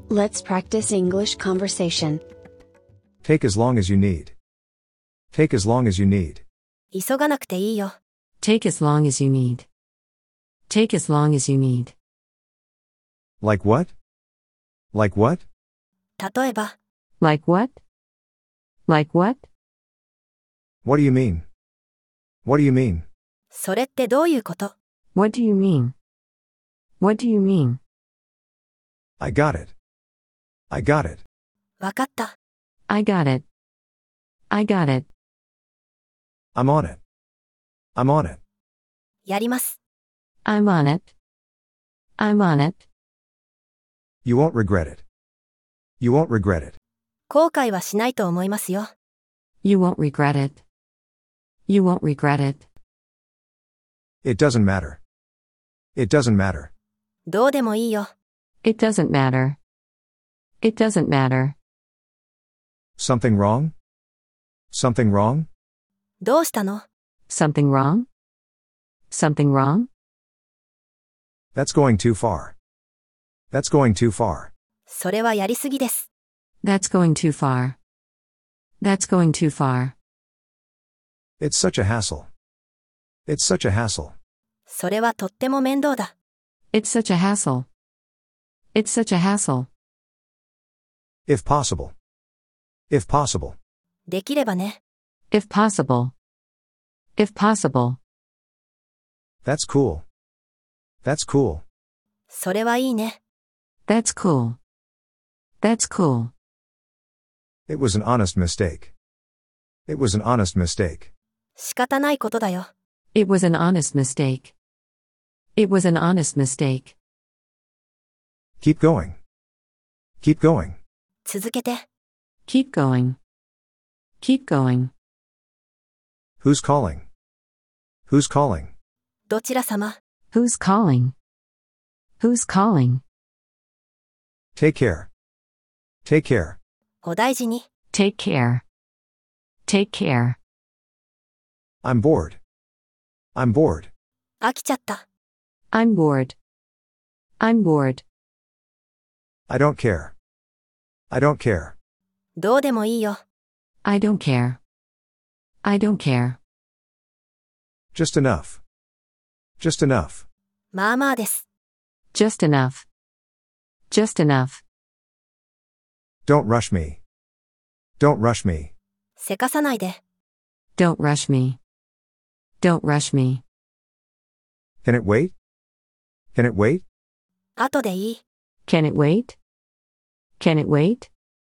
Let's practice English conversation. Take as long as you need. Take as long as you need. 急がなくていいよ。 Take as long as you need. Take as long as you need. Like what? Like what? 例えば、 Like what? Like what? What do you mean? What do you mean? それってどういうこと？ What do you mean? What do you mean? I got it. I got it. わかった。 I got it. I got it. I'm on it. I'm on it. やります。 I'm on it. I'm on it. You won't regret it. You won't regret it. 後悔はしないと思いますよ。 You won't regret it. You won't regret it. It doesn't matter. It doesn't matter. どうでもいいよ。 It doesn't matter. It doesn't matter. Something wrong? Something wrong? どうしたの？ Something wrong? Something wrong? That's going too far. That's going too far. それはやりすぎです。 That's going too far. That's going too far. It's such a hassle. It's such a hassle. それはとっても面倒だ。 It's such a hassle. It's such a hassle. If possible. If possible. できればね。 If possible. If possible. That's cool. That's cool. それはいいね。 That's cool. That's cool. It was an honest mistake. It was an honest mistake. 仕方ないことだよ。 It was an honest mistake. It was an honest mistake. Keep going. Keep going. 続けて。 Keep going. Keep going. Who's calling? Who's calling? どちら様？ Who's calling? Who's calling? Take care. Take care. お大事に。 Take care. Take care. I'm bored. I'm bored. 飽きちゃった。 I'm bored. I'm bored. I don't care. I don't care. どうでもいいよ。 I don't care. I don't care. Just enough. Just enough. まあまあです。 Just enough. Just enough. Don't rush me. Don't rush me. せかさないで。 Don't rush me. Don't rush me. Can it wait? Can it wait? 後でいい。 Can it wait? Can it wait?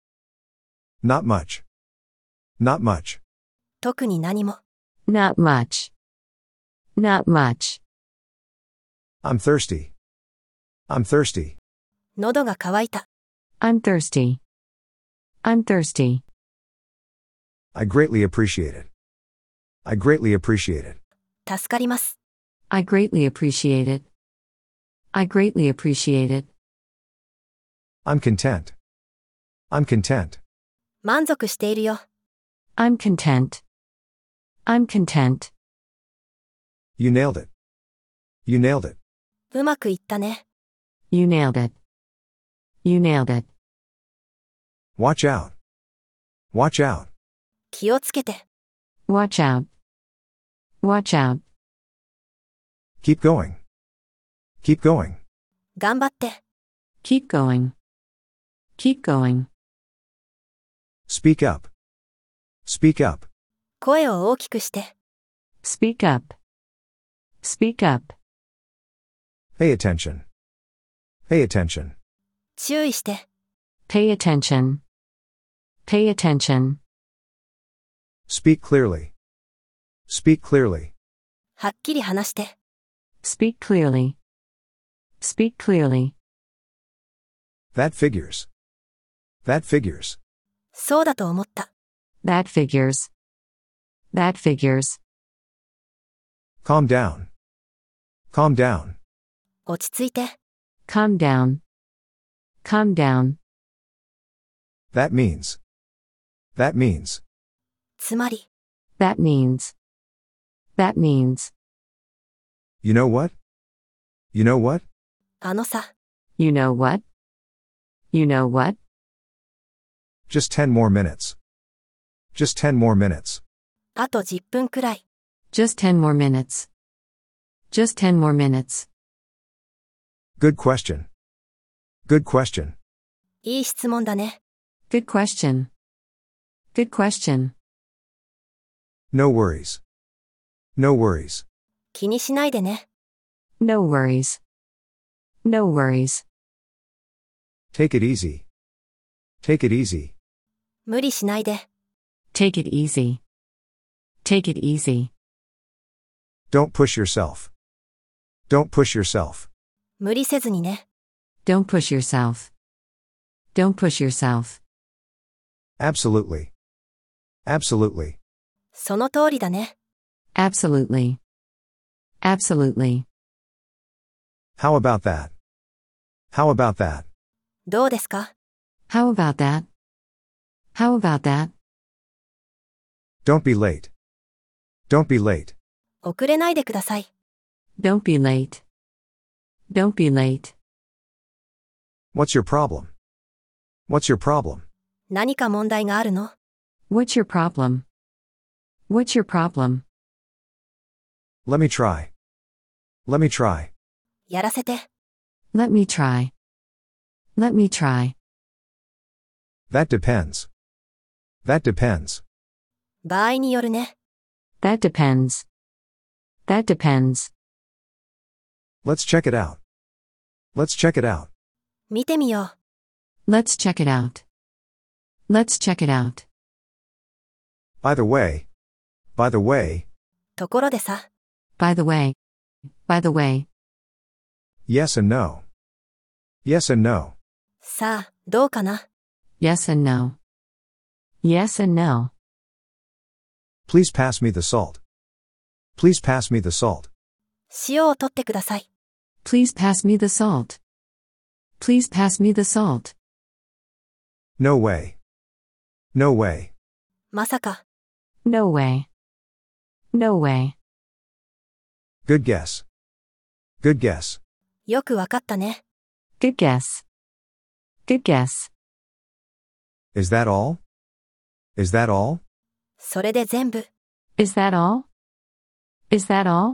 Not much. Not much. 特に何も。 Not much. Not much. I'm thirsty. I'm thirsty. 喉が渇いた。 I'm thirsty. I'm thirsty. I greatly appreciate it. I greatly appreciate it. 助かります。 I greatly appreciate it. I greatly appreciate it. I'm content. I'm content. 満足しているよ。 I'm content. I'm content. You nailed it. You nailed it. うまくいったね。 You nailed it. You nailed it. Watch out. Watch out. 気をつけて。 Watch out. Watch out. Keep going. Keep going. 頑張って。 Keep going. Keep going. Speak up. Speak up. 声を大きくして。 Speak up. Speak up. Pay attention. Pay attention. 注意して。 Pay attention. Pay attention. Speak clearly. Speak clearly. はっきり話して。 Speak clearly. Speak clearly. That figures. That figures. そうだと思った。 That figures. That figures. Calm down. Calm down. 落ち着いて。 Calm down. Calm down. That means. That means. つまり。 That means. That means. You know what? You know what? あのさ。 You know what? You know what? Just 10 more minutes. Just 10 more minutes. あと10分くらい。 Just 10 more minutes. Just 10 more minutes. Good question. Good question. いい質問だね。 Good question. Good question. No worries. No worries. 気にしないでね。 No worries. No worries. Take it easy. Take it easy. 無理しないで。 Take it easy. Take it easy. Don't push yourself. Don't push yourself. 無理せずにね。 Don't push yourself. Don't push yourself. Absolutely. Absolutely. その通りだね。 Absolutely. Absolutely. How about that? How about that? どうですか？ How about that? How about that? Don't be late. Don't be late. 遅れないでください。 Don't be late. Don't be late. What's your problem? What's your problem? 何か問題があるの？ What's your problem? What's your problem? Let me try. Let me try. やらせて。 Let me try. Let me try. That depends. That depends. 場合によるね。 That depends. That depends. Let's check it out. Let's check it out. 見てみよう。 Let's check it out. Let's check it out. By the way, ところでさ。 By the way. By the way. yes and no. Yes and no. さあ、どうかな？ Yes and no. Yes and no. Please pass me the salt. Please pass me the salt. 塩を取ってください。 Please pass me the salt. Please pass me the salt. No way. No way. まさか。 No way. No way. Good guess. Good guess. よくわかったね。 Good guess. Good guess. Is that all? Is that all? それで全部。 Is that all? Is that all?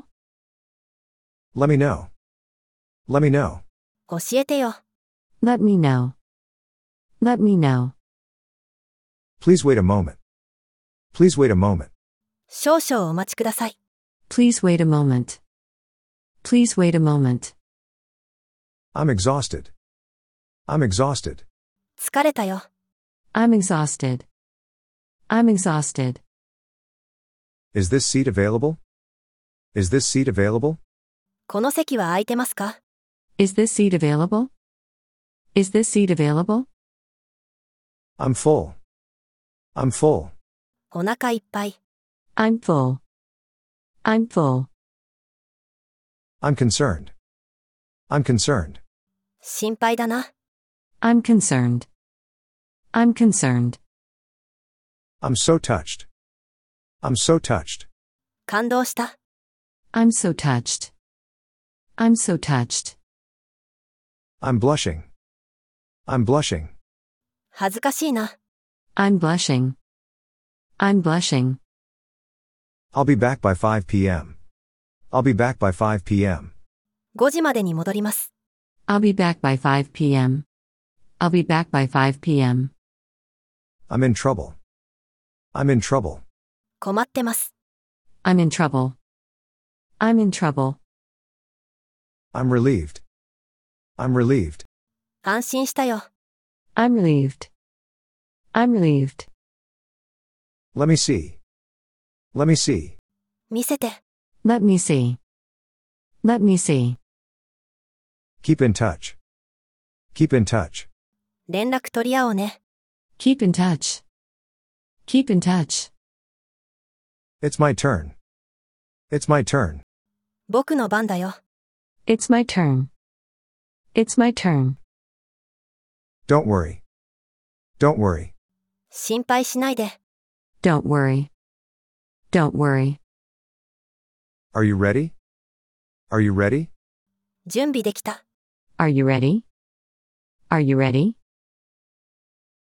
Let me know. Let me know. 教えてよ。 Let me know. Let me know. Please wait a moment. Please wait a moment. 少々お待ちください。 Please wait a moment. Please wait a moment. I'm exhausted. I'm exhausted. 疲れたよ。 I'm exhausted. I'm exhausted. Is this seat available? Is this seat available? この席は空いてますか？ Is this seat available? Is this seat available? I'm full. I'm full. お腹いっぱい。 I'm full. I'm full. I'm concerned. I'm concerned. 心配だな。 I'm concerned. I'm concerned. I'm so touched. I'm so touched. 感動した。 I'm so touched. I'm so touched. I'm blushing. I'm blushing. 恥ずかしいな。 I'm blushing. I'm blushing. I'll be back by 5 p.m. I'll be back by 5 p.m. 5時までに戻ります。 I'll be back by 5 p.m. I'll be back by 5 p.m. I'm in trouble. I'm in trouble. 困ってます。 I'm in trouble. I'm in trouble. I'm relieved. I'm relieved. 安心したよ。 I'm relieved. I'm relieved. Let me see. Let me see. 見せて。 Let me see. Let me see. Keep in touch. Keep in touch. 連絡取り合おうね。 Keep in touch. Keep in touch. It's my turn. It's my turn. 僕の番だよ。 It's my turn. It's my turn. Don't worry. Don't worry. 心配しないで。 Don't worry. Don't worry. Are you ready? Are you ready? 準備できた。 Are you ready? Are you ready?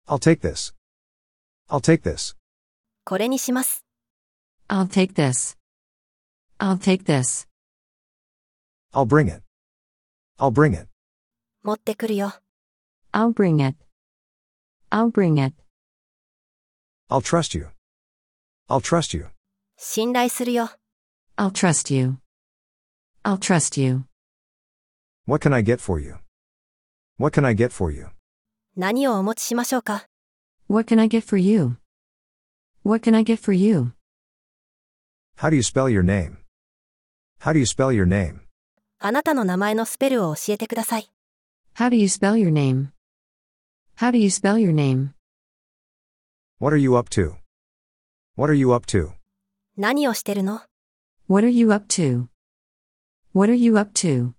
I'll take this. I'll take this. これにします。 I'll take this. I'll take this. I'll bring it. I'll bring it. 持ってくるよ。 I'll bring it. I'll bring it. I'll trust you. I'll trust you. 信頼するよ。 I'll trust you. I'll trust you. What can I get for you? What can I get for you? 何をお持ちしましょうか。 What can I get for you? What can I get for you? How do you spell your name? How do you spell your name? あなたの名前のスペルを教えてください。 How do you spell your name? How do you spell your name? What are you up to? What are you up to? 何をしてるの？ What are you up to? What are you up to?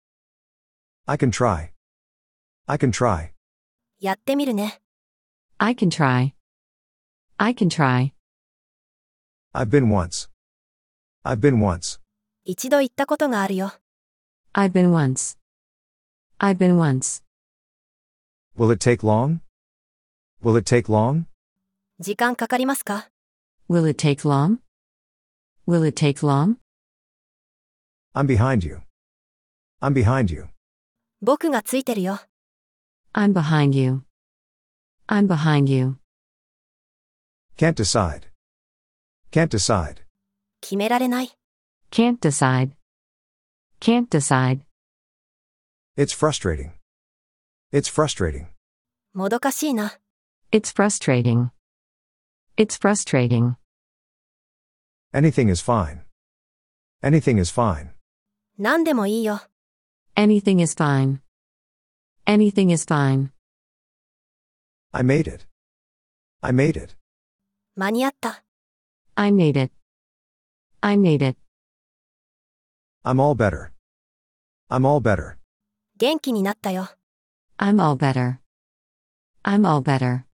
I can try. I can try. やってみるね。 I can try. I can try. I've been once. I've been once. 一度行ったことがあるよ。 I've been once. I've been once. Will it take long? Will it take long? 時間かかりますか？ Will it take long? Will it take long? I'm behind you. I'm behind you. 僕がついてるよ。 I'm behind you. I'm behind you. Can't decide. Can't decide. 決められない。 Can't decide. Can't decide. It's frustrating. It's frustrating. もどかしいな。 It's frustrating. It's frustrating. Anything is fine. Anything is fine. 何でもいいよ。 Anything is fine. Anything is fine. I made it. I made it. 間に合った。 I made it. I made it. I'm all better. I'm all better. 元気になったよ。 I'm all better. I'm all better.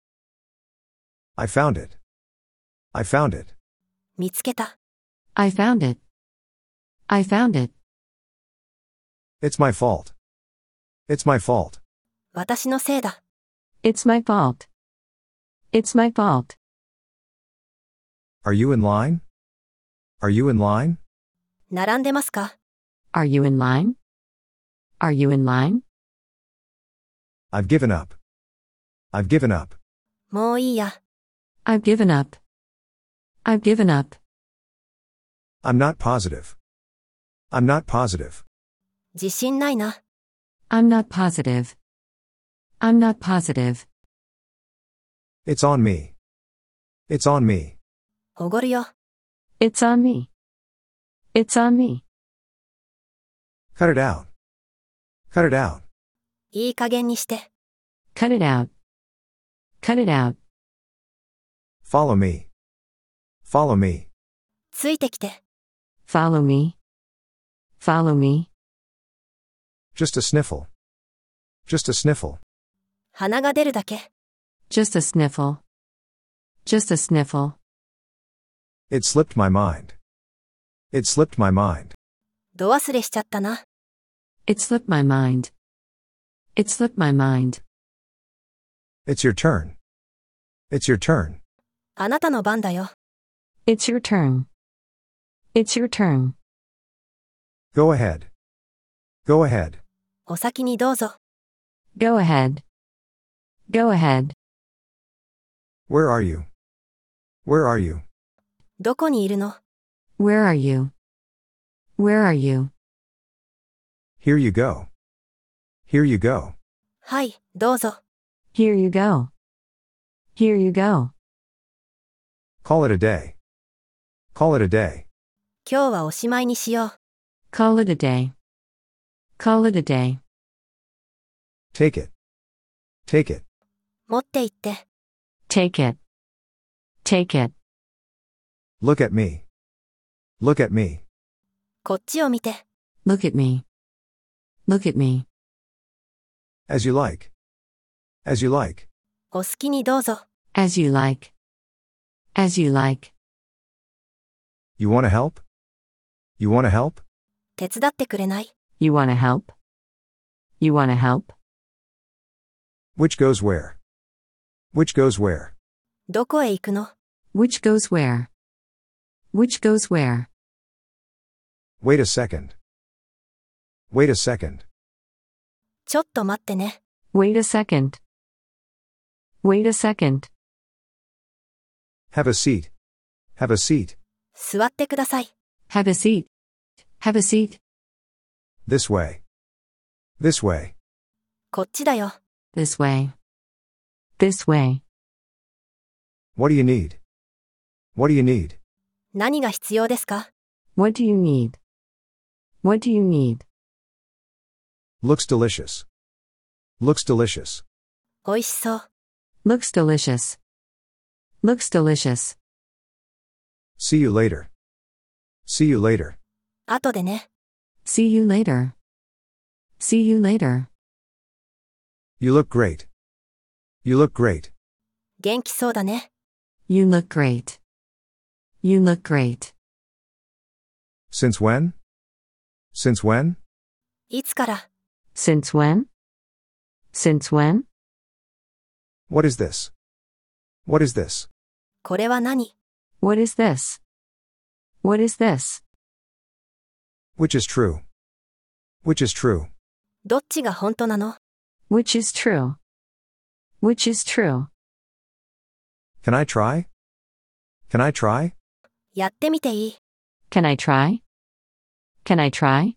I found it. I found it. 見つけた。 I found it. I found it. It's my fault. It's my fault. 私のせいだ。 It's my fault. It's my fault. Are you in line? Are you in line? 並んでますか？ Are you in line? Are you in line? I've given up. I've given up. もういいや。 I've given up. I've given up. I'm not positive. I'm not positive. 自信ないな。 I'm not positive. I'm not positive. It's on me. It's on me. おごるよ。 It's on me. It's on me. Cut it out. Cut it out. いい加減にして。 Cut it out. Cut it out. Follow me. Follow me. ついてきて。 Follow me. Follow me. Just a sniffle. Just a sniffle. 鼻が出るだけ。 Just a sniffle. Just a sniffle. It slipped my mind. It slipped my mind. 度忘れしちゃったな。 It slipped my mind. It slipped my mind. It's your turn. It's your turn. あなたの番だよ。 It's your turn. It's your turn. Go ahead. Go ahead. お先にどうぞ。 Go ahead. Go ahead. Where are you? Where are you? どこにいるの？ Where are you? Where are you? Here you go. Here you go. はい、どうぞ。 Here you go. Here you go. Call it a day. Call it a day. 今日はおしまいにしよう。 Call it a day. Call it a day. Take it. Take it. 持って行って。 Take it. Take it. Look at me. Look at me. こっちを見て。 Look at me. Look at me. As you like. As you like. お好きにどうぞ。 As you like. As you like. You want to help? You want to help? 手伝ってくれない？ You wanna help? You wanna help? Which goes where? Which goes where? どこへ行くの？ Which goes where? Which goes where? Wait a second. Wait a second. ちょっと待ってね。 Wait a second. Wait a second. Have a seat. Have a seat. 座ってください。 Have a seat. Have a seat. This way. This way. こっちだよ。 This way. This way. What do you need? What do you need? 何が必要ですか？ What do you need? What do you need? Looks delicious. Looks delicious. 美味しそう。 Looks delicious. Looks delicious. See you later. See you later. 後でね。 See you later. See you later. You look great. You look great. 元気そうだね。 You look great. You look great. Since when? Since when? いつから？ Since when? Since when? What is this? What is this? これは何？ What is this? What is this? Which is true? Which is true? どっちが本当なの？ Which is true? Which is true? Can I try? Can I try? やってみていい？ Can I try? Can I try?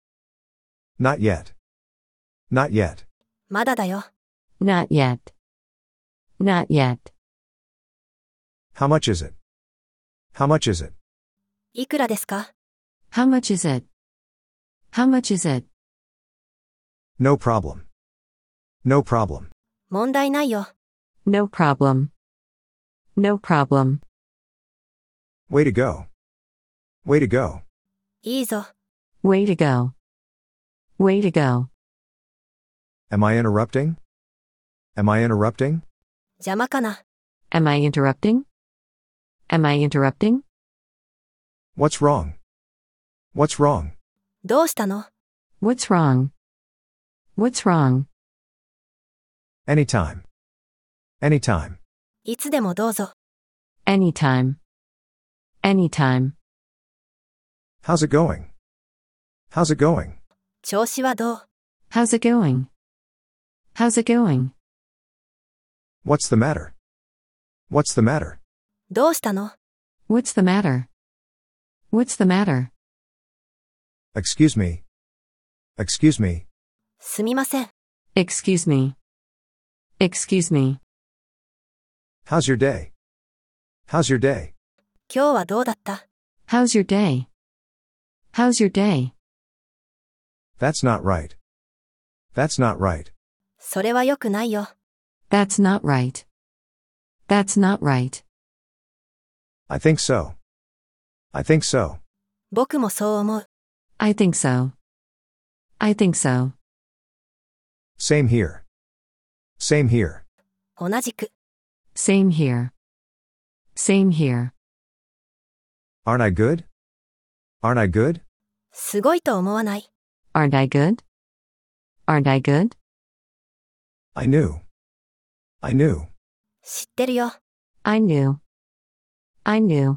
Not yet. Not yet. まだだよ。 Not yet. Not yet. How much is it? How much is it? いくらですか？ How much is it? How much is it? No problem. No problem. 問題ないよ。 No problem. No problem. Way to go. Way to go. いいぞ。 Way to go. Way to go. Am I interrupting? Am I interrupting? 邪魔かな？ Am I interrupting? Am I interrupting? What's wrong? What's wrong? どうしたの？ What's wrong? What's wrong? Anytime. Anytime. いつでもどうぞ。 Anytime. Anytime. How's it going? How's it going? 調子はどう？ How's it going? How's it going? What's the matter? What's the matter? どうしたの？ What's the matter? What's the matter? Excuse me. Excuse me. すみません。 Excuse me. Excuse me. How's your day? How's your day? 今日はどうだった？ How's your day? How's your day? That's not right. That's not right. それは良くないよ。 That's not right. That's not right. I think so. I think so. 僕もそう思う。 I think so. I think so. Same here. Same here. 同じく。 Same here. Same here. Aren't I good? Aren't I good? すごいと思わない？ Aren't I good? Aren't I good? I knew. I knew. 知ってるよ。 I knew. I knew.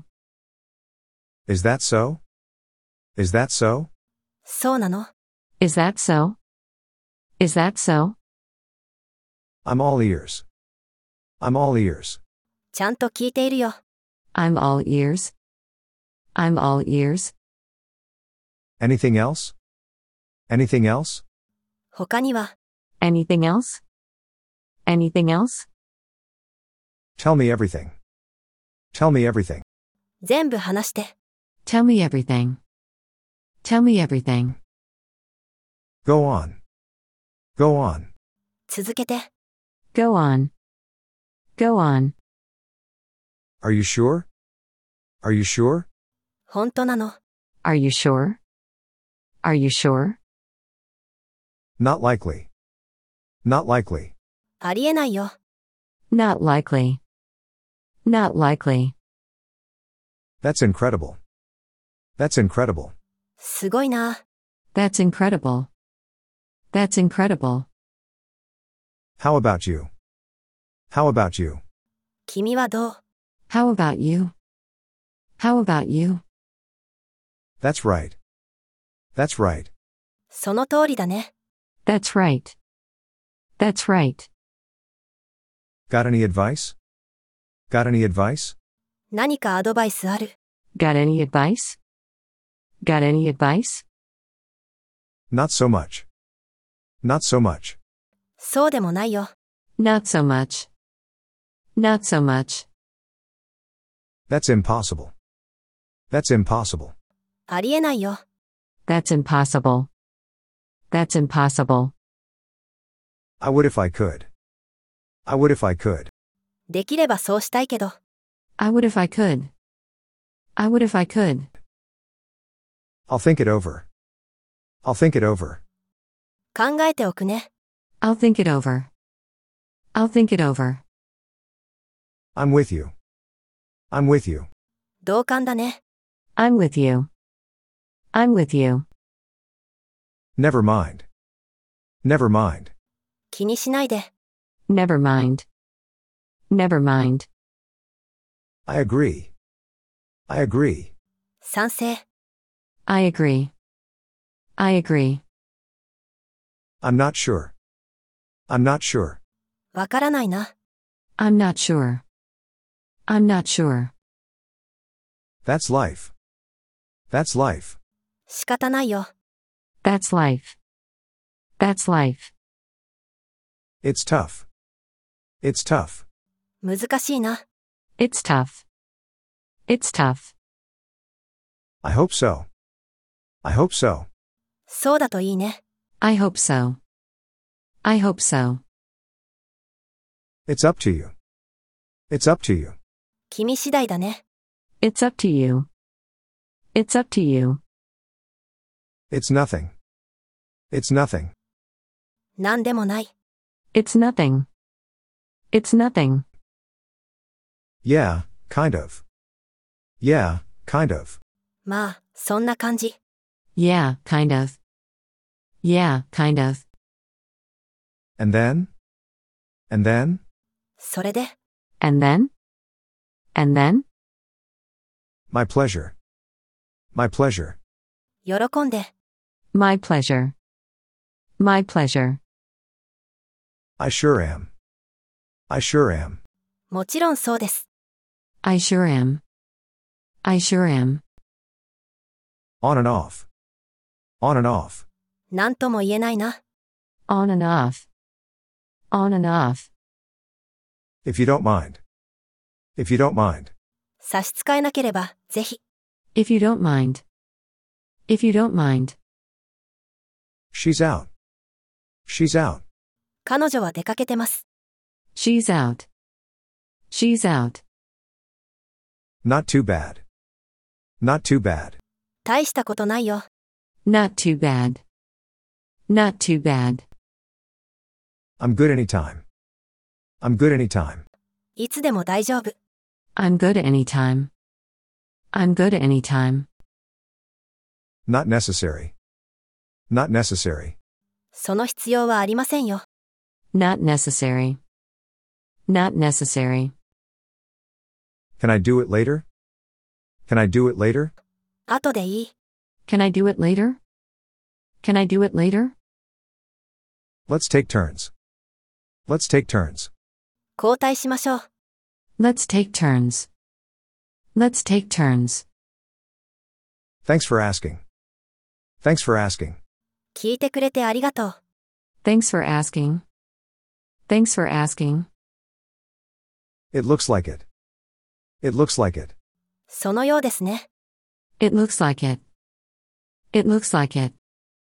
Is that so? Is that so? そうなの？ Is that so? Is that so? I'm all ears. I'm all ears. ちゃんと聞いているよ。 I'm all ears. I'm all ears. Anything else? Anything else? 他には？ Anything else? Anything else? Tell me everything. Tell me everything. 全部話して。 Tell me everything. Tell me everything. Go on. Go on. 続けて。 Go on. Go on. Are you sure? Are you sure? 本当なの？ Are you sure? Are you sure? Not likely. Not likely. ありえないよ。 Not likely. Not likely. That's incredible. That's incredible. すごいな。 That's incredible. That's incredible. How about you? How about you? 君はどう？ How about you? How about you? That's right. That's right. その通りだね。 That's right. That's right. Got any advice? Got any advice? 何かアドバイスある？ Got any advice? Got any advice? Not so much. Not so much. そうでもないよ。 Not so much. Not so much. That's impossible. That's impossible. ありえないよ。 That's impossible. That's impossible. I would if I could. I would if I could. できればそうしたいけど。 I would if I could. I would if I could. I'll think it over. I'll think it over. 考えておくね。 I'll think it over. I'll think it over. I'm with you. I'm with you. 同感だね。 I'm with you. I'm with you. Never mind. Never mind. 気にしないで。 Never mind. Never mind. I agree. I agree. 賛成。 I agree. I agree. I'm not sure. I'm not sure. わからないな。 I'm not sure. I'm not sure. That's life. That's life. 仕方ないよ。 That's life. That's life. It's tough. It's tough. 難しいな。 It's tough. It's tough. I hope so. I hope so. そうだといいね。 I hope so. I hope so. It's up to you. It's up to you. 君次第だね。 It's up to you. It's up to you. It's nothing. It's nothing. なんでもない。 It's nothing. It's nothing. Yeah, kind of. Yeah, kind of. まあ、そんな感じ。 Yeah, kind of. Yeah, kind of. And then? And then? それで、 And then? And then? My pleasure. My pleasure. 喜んで。 My pleasure. My pleasure. I sure am. I sure am. もちろんそうです。 I sure am. I sure am. On and off. On and off. なんとも言えないな。 On and off. On and off. If you don't mind. If you don't mind. 差し支えなければ、ぜひ。 If you don't mind. If you don't mind. She's out. She's out. 彼女は出かけてます。 She's out. She's out. Not too bad. Not too bad. 大したことないよ。 Not too bad. Not too bad. I'm good anytime. I'm good anytime. いつでも大丈夫。 I'm good anytime. I'm good anytime. Not necessary. Not necessary. その必要はありませんよ。 Not necessary. Not necessary. Can I do it later? Can I do it later? 後でいい。 Can I do it later? Can I do it later? Let's take turns. Let's take turns. 交代しましょう。 Let's take turns. Let's take turns. Thanks for asking. Thanks for asking. 聞いてくれてありがとう。 Thanks for asking. Thanks for asking. It looks like it. It looks like it. そのようですね。 It looks like it. It looks like it.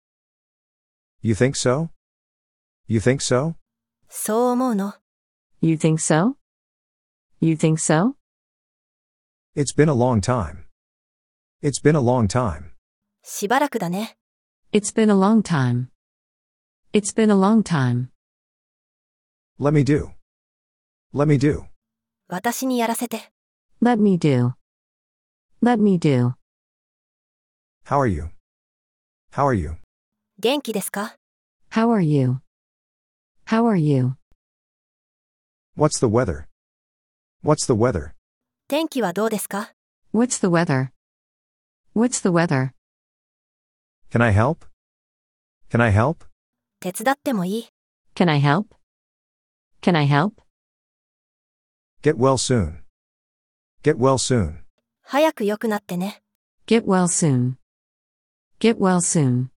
You think so? You think so? そう思うの。 You think so? You think so? It's been a long time. It's been a long time. しばらくだね。 It's been a long time. It's been a long time. Let me do. Let me do. 私にやらせて。 Let me do. Let me do. How are you? How are you? 元気ですか？ How are you? How are you? What's the weather? What's the weather? 天気はどうですか？ What's the weather? What's the weather? Can I help? Can I help? 手伝ってもいい？ Can I help? Can I help? Get well soon. Get well soon. 早く良くなってね。 Get well soon. Get well soon.